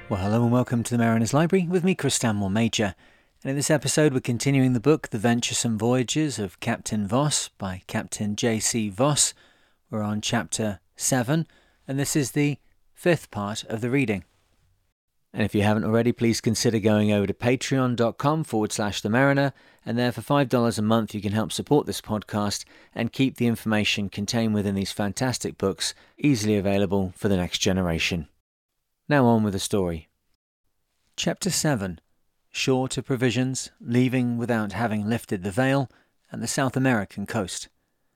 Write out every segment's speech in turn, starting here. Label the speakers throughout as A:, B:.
A: Well, hello and welcome to the Mariner's Library with me, Chris Stanmore Major. And in this episode, we're continuing the book The Venturesome Voyages of Captain Voss by Captain J.C. Voss. We're on chapter 7, and this is the 5th part of the reading. And if you haven't already, please consider going over to patreon.com/themariner, and there for $5 a month you can help support this podcast and keep the information contained within these fantastic books easily available for the next generation. Now on with the story. Chapter 7. Short of provisions, leaving without having lifted the veil, and the South American coast.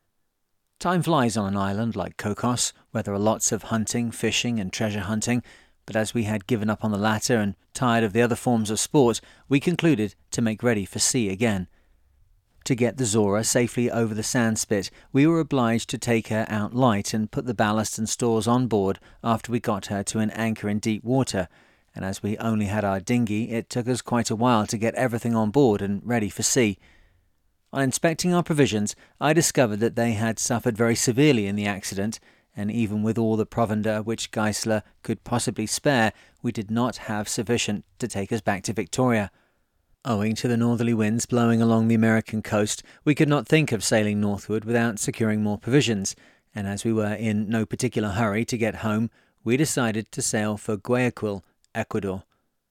A: Time flies on an island like Cocos, where there are lots of hunting, fishing and treasure hunting, but as we had given up on the latter and tired of the other forms of sport, we concluded to make ready for sea again. To get the Zora safely over the sand spit, we were obliged to take her out light and put the ballast and stores on board after we got her to an anchor in deep water, and as we only had our dinghy, it took us quite a while to get everything on board and ready for sea. On inspecting our provisions, I discovered that they had suffered very severely in the accident, and even with all the provender which Geisler could possibly spare, we did not have sufficient to take us back to Victoria. Owing to the northerly winds blowing along the American coast, we could not think of sailing northward without securing more provisions, and as we were in no particular hurry to get home, we decided to sail for Guayaquil, Ecuador.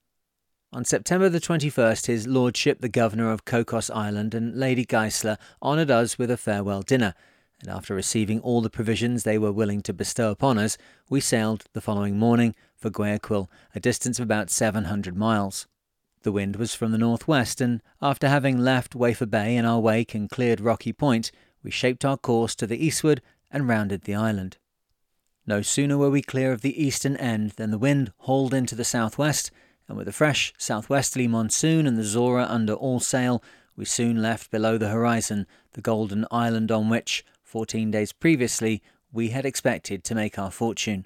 A: On September the 21st, His Lordship the Governor of Cocos Island and Lady Geisler honoured us with a farewell dinner, and after receiving all the provisions they were willing to bestow upon us, we sailed the following morning for Guayaquil, a distance of about 700 miles. The wind was from the northwest, and after having left Wafer Bay in our wake and cleared Rocky Point, we shaped our course to the eastward and rounded the island. No sooner were we clear of the eastern end than the wind hauled into the southwest, and with a fresh southwesterly monsoon and the Zora under all sail, we soon left below the horizon the golden island on which, 14 days previously, we had expected to make our fortune.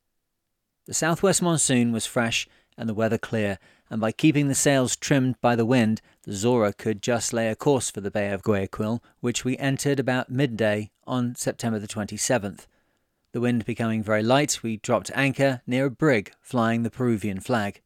A: The southwest monsoon was fresh and the weather clear, and by keeping the sails trimmed by the wind, the Zora could just lay a course for the Bay of Guayaquil, which we entered about midday on September the 27th. The wind becoming very light, we dropped anchor near a brig flying the Peruvian flag.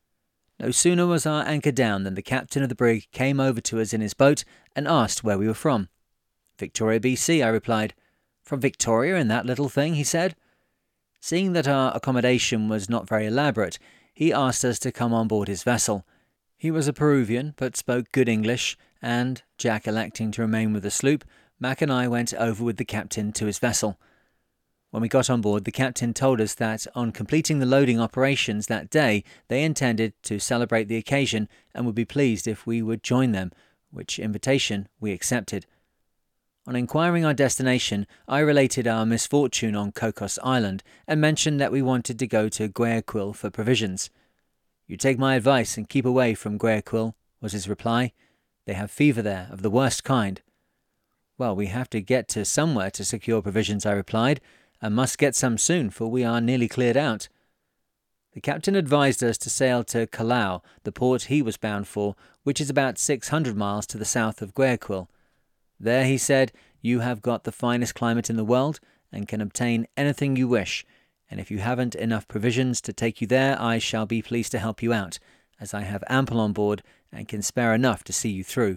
A: No sooner was our anchor down than the captain of the brig came over to us in his boat and asked where we were from. Victoria, BC, I replied. From Victoria in that little thing, he said. Seeing that our accommodation was not very elaborate, he asked us to come on board his vessel. He was a Peruvian, but spoke good English, and, Jack electing to remain with the sloop, Mac and I went over with the captain to his vessel. When we got on board, the captain told us that on completing the loading operations that day, they intended to celebrate the occasion and would be pleased if we would join them, which invitation we accepted. On inquiring our destination, I related our misfortune on Cocos Island and mentioned that we wanted to go to Guayaquil for provisions. You take my advice and keep away from Guayaquil, was his reply. They have fever there, of the worst kind. Well, we have to get to somewhere to secure provisions, I replied, and must get some soon, for we are nearly cleared out. The captain advised us to sail to Callao, the port he was bound for, which is about 600 miles to the south of Guayaquil. There, he said, you have got the finest climate in the world and can obtain anything you wish, and if you haven't enough provisions to take you there, I shall be pleased to help you out, as I have ample on board and can spare enough to see you through.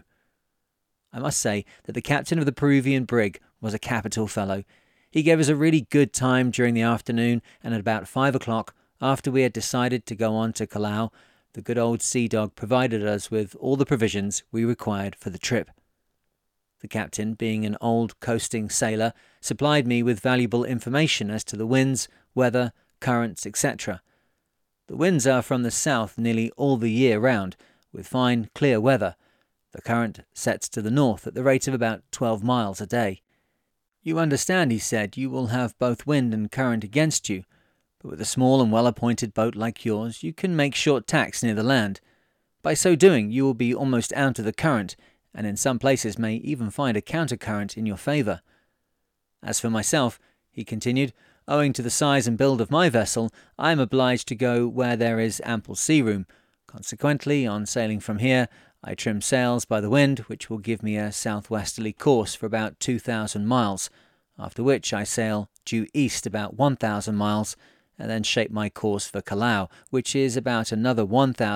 A: I must say that the captain of the Peruvian brig was a capital fellow. He gave us a really good time during the afternoon, and at about 5 o'clock, after we had decided to go on to Callao, the good old sea dog provided us with all the provisions we required for the trip. The captain, being an old coasting sailor, supplied me with valuable information as to the winds, weather, currents, etc. The winds are from the south nearly all the year round, with fine, clear weather. The current sets to the north at the rate of about 12 miles a day. You understand, he said, you will have both wind and current against you, but with a small and well-appointed boat like yours, you can make short tacks near the land. By so doing, you will be almost out of the current, and in some places may even find a countercurrent in your favour. As for myself, he continued, owing to the size and build of my vessel, I am obliged to go where there is ample sea room. Consequently, on sailing from here, I trim sails by the wind, which will give me a southwesterly course for about 2,000 miles, after which I sail due east about 1,000 miles, and then shape my course for Callao, which is about another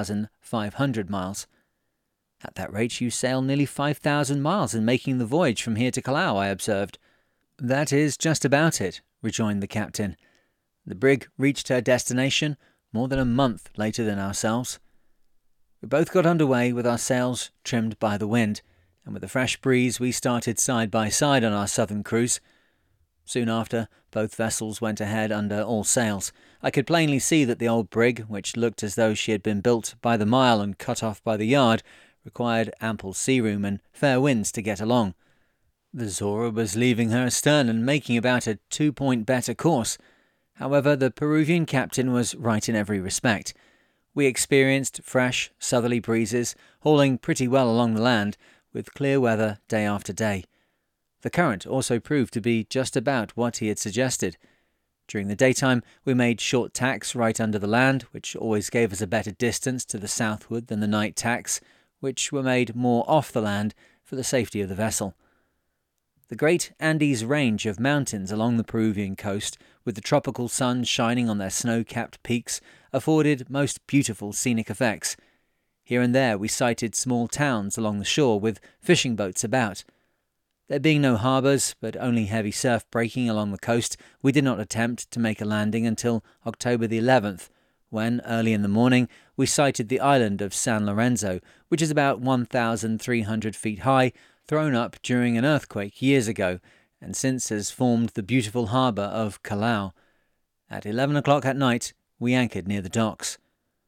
A: 1,500 miles. At that rate, you sail nearly 5,000 miles in making the voyage from here to Callao, I observed. That is just about it, rejoined the captain. The brig reached her destination more than a month later than ourselves. We both got under way with our sails trimmed by the wind, and with a fresh breeze we started side by side on our southern cruise. Soon after, both vessels went ahead under all sails. I could plainly see that the old brig, which looked as though she had been built by the mile and cut off by the yard, required ample sea room and fair winds to get along. The Zora was leaving her astern and making about a 2-point better course. However, the Peruvian captain was right in every respect. We experienced fresh southerly breezes, hauling pretty well along the land, with clear weather day after day. The current also proved to be just about what he had suggested. During the daytime, we made short tacks right under the land, which always gave us a better distance to the southward than the night tacks, which were made more off the land for the safety of the vessel. The great Andes range of mountains along the Peruvian coast, with the tropical sun shining on their snow-capped peaks, afforded most beautiful scenic effects. Here and there we sighted small towns along the shore with fishing boats about. There being no harbours, but only heavy surf breaking along the coast, we did not attempt to make a landing until October the 11th, when, early in the morning, we sighted the island of San Lorenzo, which is about 1,300 feet high, thrown up during an earthquake years ago, and since has formed the beautiful harbour of Callao. At 11 o'clock at night, we anchored near the docks.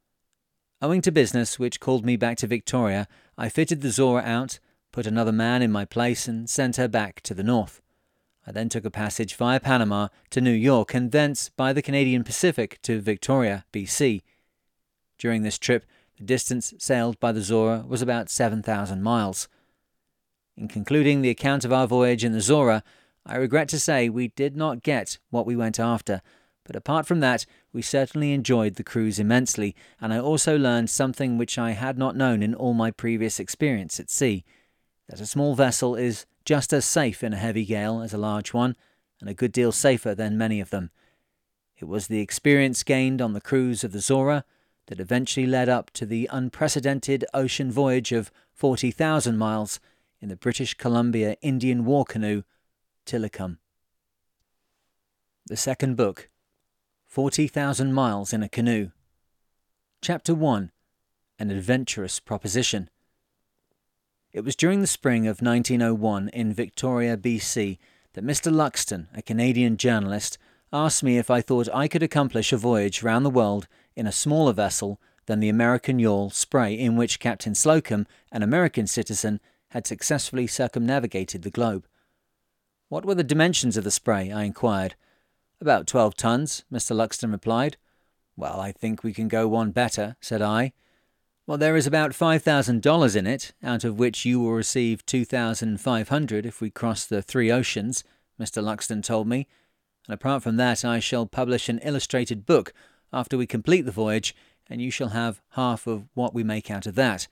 A: Owing to business which called me back to Victoria, I fitted the Zora out, put another man in my place, and sent her back to the north. I then took a passage via Panama to New York and thence by the Canadian Pacific to Victoria, BC. During this trip, the distance sailed by the Zora was about 7,000 miles. In concluding the account of our voyage in the Zora, I regret to say we did not get what we went after, but apart from that, we certainly enjoyed the cruise immensely, and I also learned something which I had not known in all my previous experience at sea, that a small vessel is just as safe in a heavy gale as a large one, and a good deal safer than many of them. It was the experience gained on the cruise of the Zora that eventually led up to the unprecedented ocean voyage of 40,000 miles in the British Columbia Indian war canoe, Tilikum. The second book, 40,000 Miles in a Canoe. Chapter 1. An Adventurous Proposition. It was during the spring of 1901 in Victoria, BC, that Mr. Luxton, a Canadian journalist, asked me if I thought I could accomplish a voyage round the world in a smaller vessel than the American yawl Spray, in which Captain Slocum, an American citizen, had successfully circumnavigated the globe. What were the dimensions of the Spray? I inquired. About 12 tons, Mr. Luxton replied. Well, I think we can go one better, said I. Well, there is about $5,000 in it, out of which you will receive $2,500 if we cross the 3 oceans, Mr. Luxton told me, and apart from that I shall publish an illustrated book after we complete the voyage, and you shall have half of what we make out of that.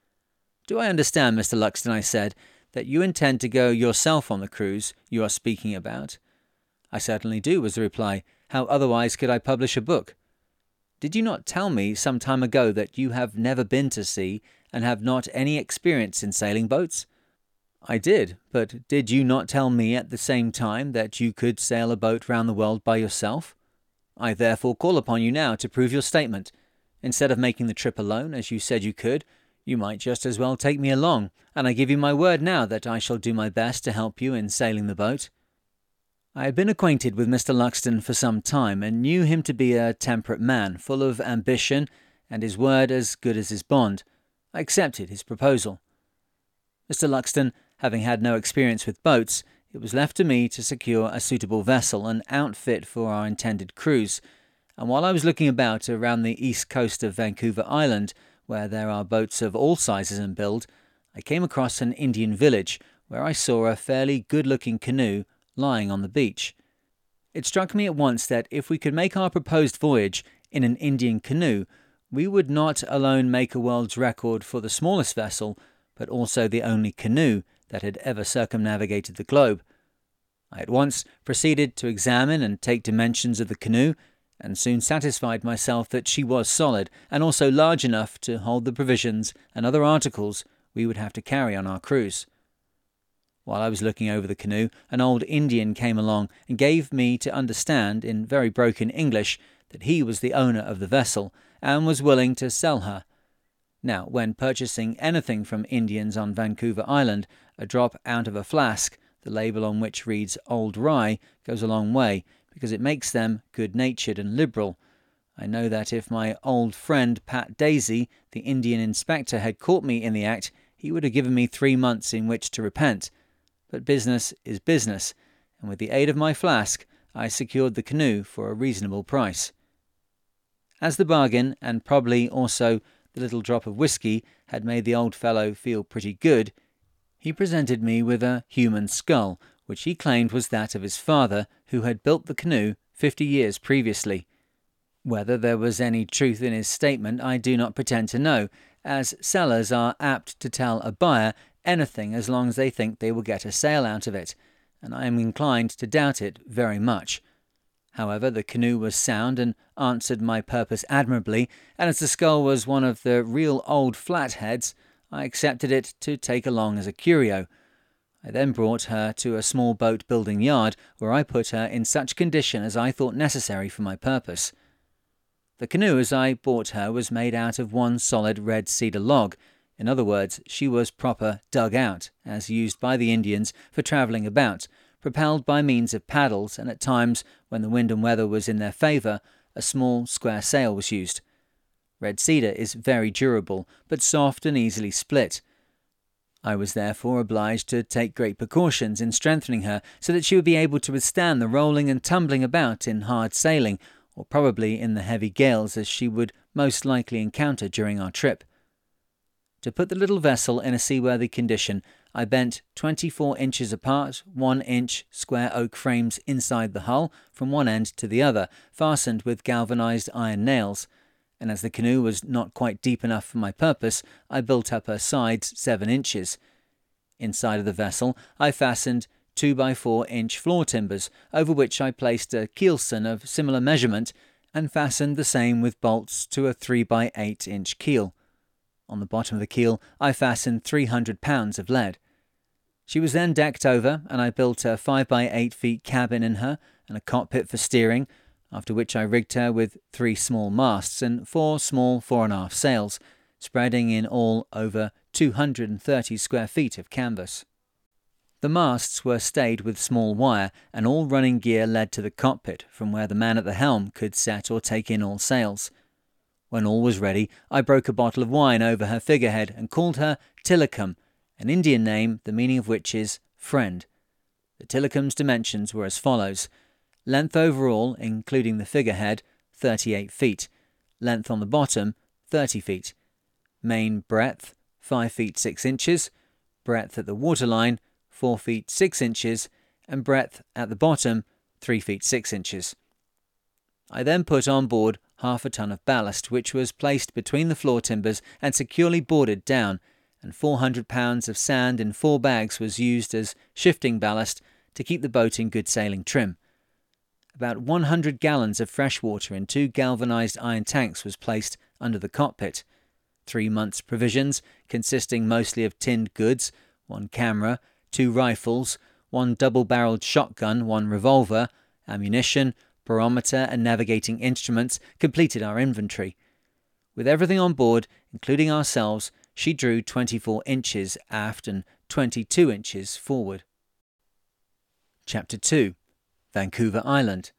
A: Do I understand, Mr. Luxton, I said, that you intend to go yourself on the cruise you are speaking about? I certainly do, was the reply. How otherwise could I publish a book? Did you not tell me some time ago that you have never been to sea and have not any experience in sailing boats? I did, but did you not tell me at the same time that you could sail a boat round the world by yourself? I therefore call upon you now to prove your statement. Instead of making the trip alone, as you said you could, you might just as well take me along, and I give you my word now that I shall do my best to help you in sailing the boat. I had been acquainted with Mr. Luxton for some time, and knew him to be a temperate man, full of ambition, and his word as good as his bond. I accepted his proposal. Mr. Luxton, having had no experience with boats, it was left to me to secure a suitable vessel and outfit for our intended cruise, and while I was looking about around the east coast of Vancouver Island, where there are boats of all sizes and build, I came across an Indian village, where I saw a fairly good-looking canoe lying on the beach. It struck me at once that if we could make our proposed voyage in an Indian canoe, we would not alone make a world's record for the smallest vessel, but also the only canoe that had ever circumnavigated the globe. I at once proceeded to examine and take dimensions of the canoe, and soon satisfied myself that she was solid and also large enough to hold the provisions and other articles we would have to carry on our cruise. While I was looking over the canoe, an old Indian came along and gave me to understand in very broken English that he was the owner of the vessel and was willing to sell her. Now, when purchasing anything from Indians on Vancouver Island, a drop out of a flask, the label on which reads Old Rye, goes a long way, because it makes them good-natured and liberal. I know that if my old friend Pat Daisy, the Indian inspector, had caught me in the act, he would have given me 3 months in which to repent. But business is business, and with the aid of my flask, I secured the canoe for a reasonable price. As the bargain, and probably also the little drop of whiskey, had made the old fellow feel pretty good, he presented me with a human skull, which he claimed was that of his father, who had built the canoe 50 years previously. Whether there was any truth in his statement I do not pretend to know, as sellers are apt to tell a buyer anything as long as they think they will get a sale out of it, and I am inclined to doubt it very much. However, the canoe was sound and answered my purpose admirably, and as the skull was one of the real old flatheads, I accepted it to take along as a curio. I then brought her to a small boat-building yard, where I put her in such condition as I thought necessary for my purpose. The canoe as I bought her was made out of one solid red cedar log. In other words, she was proper dug out, as used by the Indians for travelling about, propelled by means of paddles, and at times, when the wind and weather was in their favour, a small square sail was used. Red cedar is very durable, but soft and easily split. I was therefore obliged to take great precautions in strengthening her so that she would be able to withstand the rolling and tumbling about in hard sailing, or probably in the heavy gales as she would most likely encounter during our trip. To put the little vessel in a seaworthy condition, I bent 24 inches apart, 1-inch square oak frames inside the hull from one end to the other, fastened with galvanized iron nails, and as the canoe was not quite deep enough for my purpose, I built up her sides 7 inches. Inside of the vessel, I fastened 2x4-inch floor timbers, over which I placed a keelson of similar measurement, and fastened the same with bolts to a 3x8-inch keel. On the bottom of the keel, I fastened 300 pounds of lead. She was then decked over, and I built a 5x8 feet cabin in her, and a cockpit for steering, after which I rigged her with 3 small masts and 4 small fore-and-aft sails, spreading in all over 230 square feet of canvas. The masts were stayed with small wire, and all running gear led to the cockpit, from where the man at the helm could set or take in all sails. When all was ready, I broke a bottle of wine over her figurehead and called her Tillicum, an Indian name, the meaning of which is friend. The Tillicum's dimensions were as follows: length overall, including the figurehead, 38 feet, length on the bottom, 30 feet, main breadth, 5 feet 6 inches, breadth at the waterline, 4 feet 6 inches, and breadth at the bottom, 3 feet 6 inches. I then put on board half a ton of ballast, which was placed between the floor timbers and securely boarded down, and 400 pounds of sand in 4 bags was used as shifting ballast to keep the boat in good sailing trim. About 100 gallons of fresh water in 2 galvanized iron tanks was placed under the cockpit. 3 months' provisions, consisting mostly of tinned goods, 1 camera, 2 rifles, 1 double-barreled shotgun, 1 revolver, ammunition, barometer and navigating instruments, completed our inventory. With everything on board, including ourselves, she drew 24 inches aft and 22 inches forward. Chapter 2. Vancouver Island.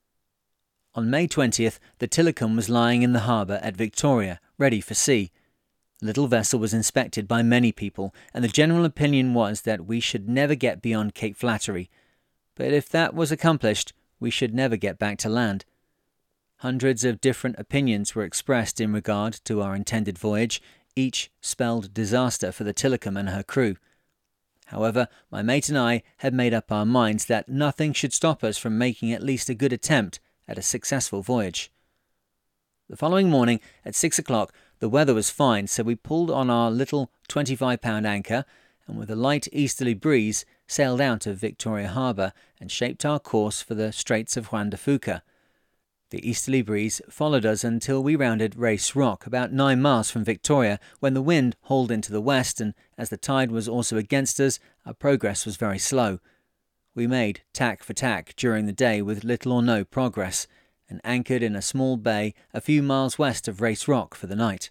A: On May 20th, the Tillicum was lying in the harbour at Victoria, ready for sea. The little vessel was inspected by many people, and the general opinion was that we should never get beyond Cape Flattery. But if that was accomplished, we should never get back to land. Hundreds of different opinions were expressed in regard to our intended voyage, each spelled disaster for the Tillicum and her crew. However, my mate and I had made up our minds that nothing should stop us from making at least a good attempt at a successful voyage. The following morning, at 6 o'clock, the weather was fine, so we pulled on our little 25-pound anchor, and with a light easterly breeze, sailed out of Victoria Harbour and shaped our course for the Straits of Juan de Fuca. The easterly breeze followed us until we rounded Race Rock, about 9 miles from Victoria, when the wind hauled into the west, and as the tide was also against us, our progress was very slow. We made tack for tack during the day with little or no progress, and anchored in a small bay a few miles west of Race Rock for the night.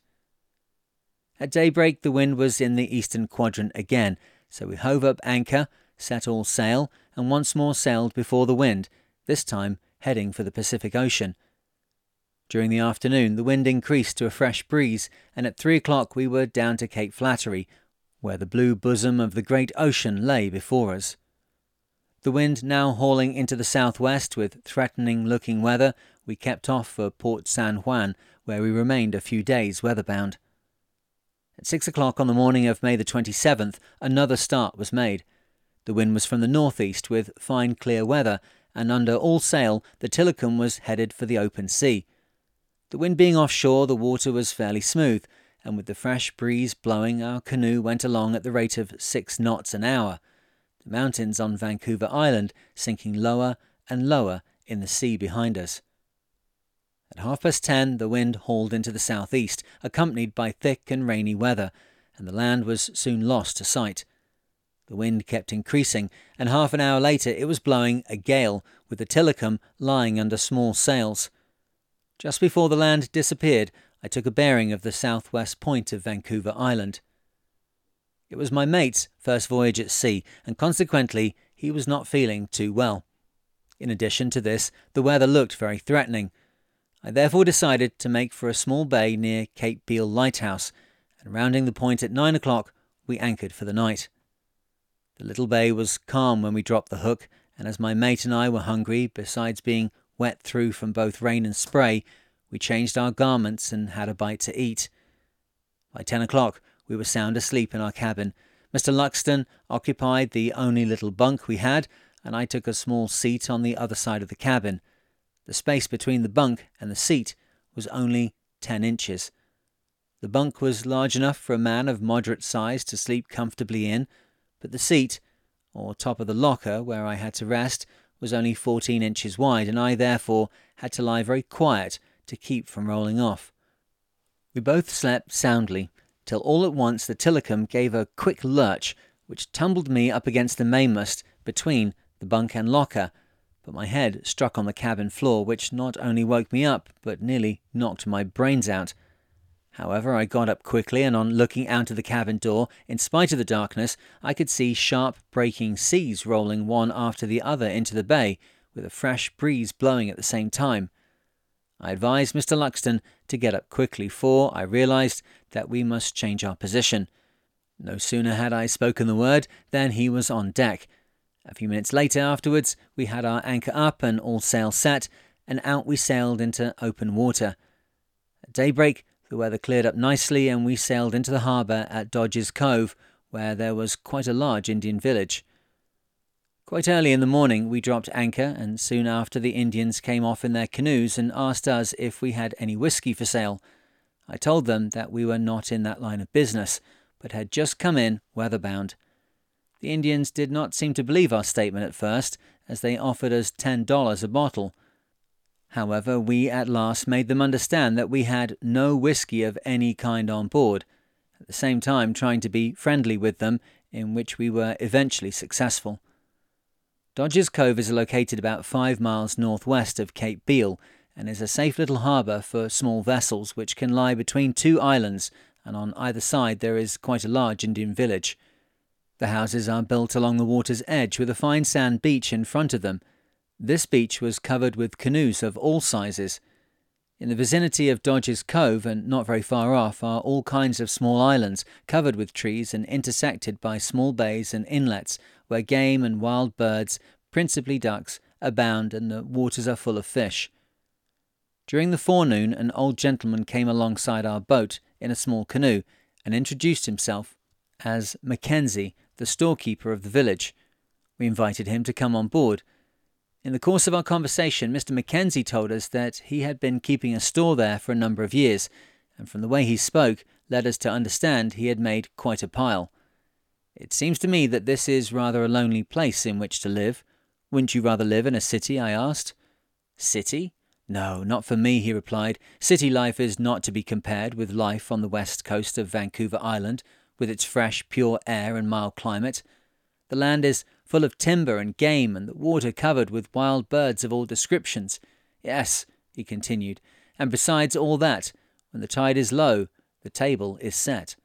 A: At daybreak the wind was in the eastern quadrant again, so we hove up anchor, set all sail, and once more sailed before the wind, this time heading for the Pacific Ocean. During the afternoon the wind increased to a fresh breeze, and at 3 o'clock we were down to Cape Flattery, where the blue bosom of the great ocean lay before us. The wind now hauling into the southwest with threatening-looking weather, we kept off for Port San Juan, where we remained a few days weatherbound. At 6 o'clock on the morning of May the 27th, another start was made. The wind was from the northeast with fine clear weather, and under all sail the Tilikum was headed for the open sea. The wind being offshore, the water was fairly smooth, and with the fresh breeze blowing, our canoe went along at the rate of 6 knots an hour. The mountains on Vancouver Island sinking lower and lower in the sea behind us. At 10:30 the wind hauled into the southeast, accompanied by thick and rainy weather, and the land was soon lost to sight. The wind kept increasing, and half an hour later it was blowing a gale, with the Tilikum lying under small sails. Just before the land disappeared, I took a bearing of the southwest point of Vancouver Island. It was my mate's first voyage at sea, and consequently he was not feeling too well. In addition to this, the weather looked very threatening. I therefore decided to make for a small bay near Cape Beale Lighthouse, and rounding the point at 9 o'clock, we anchored for the night. The little bay was calm when we dropped the hook, and as my mate and I were hungry, besides being wet through from both rain and spray, we changed our garments and had a bite to eat. By 10 o'clock, we were sound asleep in our cabin. Mr. Luxton occupied the only little bunk we had, and I took a small seat on the other side of the cabin. The space between the bunk and the seat was only 10 inches. The bunk was large enough for a man of moderate size to sleep comfortably in, but the seat, or top of the locker where I had to rest, was only 14 inches wide, and I therefore had to lie very quiet to keep from rolling off. We both slept soundly, till all at once the Tilikum gave a quick lurch, which tumbled me up against the mainmast between the bunk and locker, but my head struck on the cabin floor, which not only woke me up, but nearly knocked my brains out. However, I got up quickly, and on looking out of the cabin door, in spite of the darkness, I could see sharp breaking seas rolling one after the other into the bay, with a fresh breeze blowing at the same time. I advised Mr. Luxton to get up quickly, for I realized that we must change our position. No sooner had I spoken the word than he was on deck. A few minutes later afterwards, we had our anchor up and all sail set, and out we sailed into open water. At daybreak, the weather cleared up nicely, and we sailed into the harbour at Dodge's Cove, where there was quite a large Indian village. Quite early in the morning we dropped anchor, and soon after the Indians came off in their canoes and asked us if we had any whisky for sale. I told them that we were not in that line of business, but had just come in weatherbound. The Indians did not seem to believe our statement at first, as they offered us $10 a bottle. However, we at last made them understand that we had no whisky of any kind on board, at the same time trying to be friendly with them, in which we were eventually successful. Dodge's Cove is located about 5 miles northwest of Cape Beale, and is a safe little harbour for small vessels which can lie between 2 islands, and on either side there is quite a large Indian village. The houses are built along the water's edge with a fine sand beach in front of them. This beach was covered with canoes of all sizes. In the vicinity of Dodge's Cove, and not very far off, are all kinds of small islands covered with trees and intersected by small bays and inlets where game and wild birds, principally ducks, abound, and the waters are full of fish. During the forenoon an old gentleman came alongside our boat in a small canoe and introduced himself as Mackenzie, the storekeeper of the village. We invited him to come on board. In the course of our conversation, Mr. Mackenzie told us that he had been keeping a store there for a number of years, and from the way he spoke led us to understand he had made quite a pile. It seems to me that this is rather a lonely place in which to live. Wouldn't you rather live in a city? I asked. City? "No, not for me," he replied. "City life is not to be compared with life on the west coast of Vancouver Island, with its fresh, pure air and mild climate. The land is full of timber and game, and the water covered with wild birds of all descriptions. Yes," he continued, "and besides all that, when the tide is low, the table is set."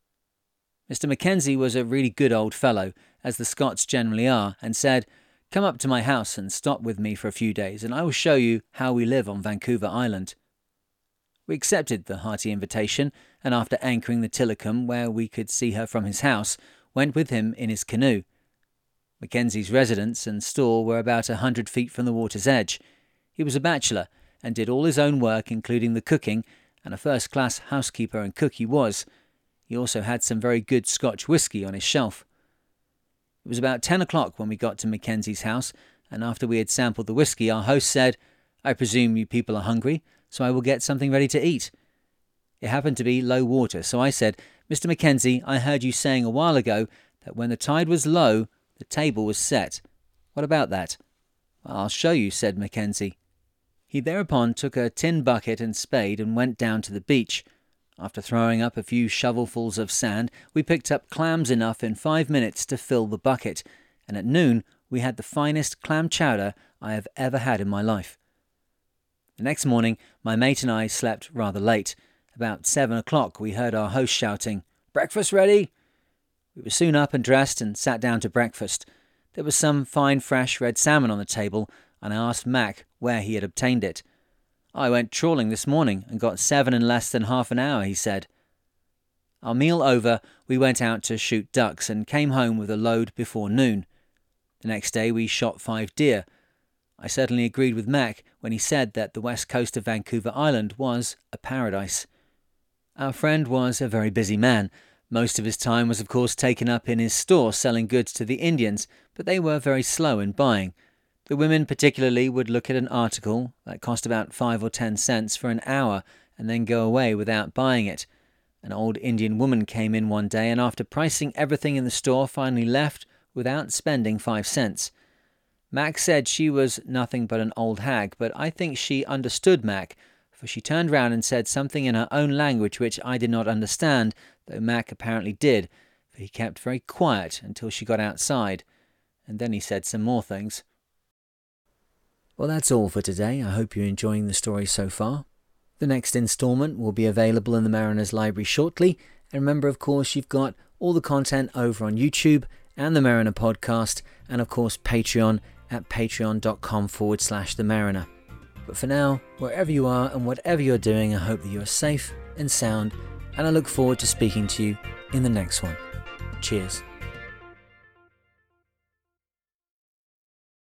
A: Mr. Mackenzie was a really good old fellow, as the Scots generally are, and said, "Come up to my house and stop with me for a few days, and I will show you how we live on Vancouver Island." We accepted the hearty invitation, and after anchoring the Tillicum where we could see her from his house, went with him in his canoe. Mackenzie's residence and store were about 100 feet from the water's edge. He was a bachelor, and did all his own work, including the cooking, and a first-class housekeeper and cook he was. He also had some very good Scotch whisky on his shelf. It was about 10 o'clock when we got to Mackenzie's house, and after we had sampled the whisky, our host said, "I presume you people are hungry, so I will get something ready to eat." It happened to be low water, so I said, "Mr. Mackenzie, I heard you saying a while ago that when the tide was low, the table was set. What about that?" "I'll show you," said Mackenzie. He thereupon took a tin bucket and spade and went down to the beach. After throwing up a few shovelfuls of sand, we picked up clams enough in 5 minutes to fill the bucket, and at noon we had the finest clam chowder I have ever had in my life. The next morning, my mate and I slept rather late. About 7 o'clock we heard our host shouting, "Breakfast ready?" We were soon up and dressed and sat down to breakfast. There was some fine fresh red salmon on the table, and I asked Mac where he had obtained it. "I went trawling this morning and got 7 in less than half an hour," he said. Our meal over, we went out to shoot ducks and came home with a load before noon. The next day we shot 5 deer. I certainly agreed with Mac when he said that the west coast of Vancouver Island was a paradise. Our friend was a very busy man. Most of his time was of course taken up in his store selling goods to the Indians, but they were very slow in buying. The women particularly would look at an article that cost about 5 or 10 cents for an hour and then go away without buying it. An old Indian woman came in one day and after pricing everything in the store finally left without spending 5 cents. Mac said she was nothing but an old hag, but I think she understood Mac, for she turned round and said something in her own language which I did not understand, though Mac apparently did, for he kept very quiet until she got outside, and then he said some more things. Well, that's all for today. I hope you're enjoying the story so far. The next instalment will be available in the Mariners Library shortly, and remember, of course, you've got all the content over on YouTube and the Mariner Podcast, and of course Patreon at patreon.com/The Mariner. But for now, wherever you are and whatever you're doing, I hope that you are safe and sound, and I look forward to speaking to you in the next one. Cheers.